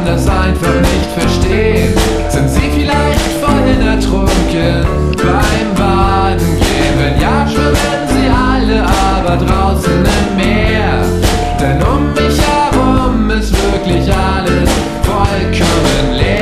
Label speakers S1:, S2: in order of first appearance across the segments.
S1: kann das einfach nicht verstehen. Sind sie vielleicht vorhin ertrunken beim Baden gehen? Wenn ja, schwimmen sie alle aber draußen im Meer. Denn um mich herum ist wirklich alles vollkommen leer.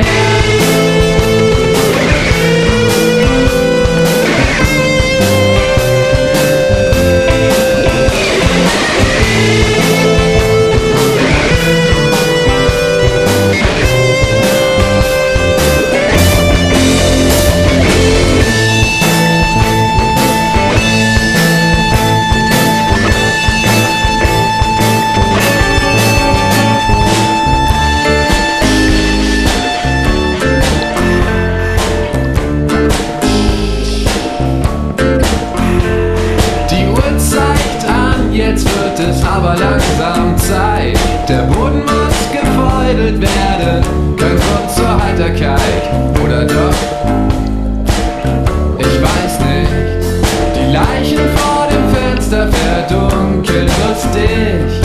S1: Jetzt wird es aber langsam Zeit. Der Boden muss gefeudelt werden. Kein Grund zur Heiterkeit, oder doch? Ich weiß nicht. Die Leichen vor dem Fenster verdunkeln lustig.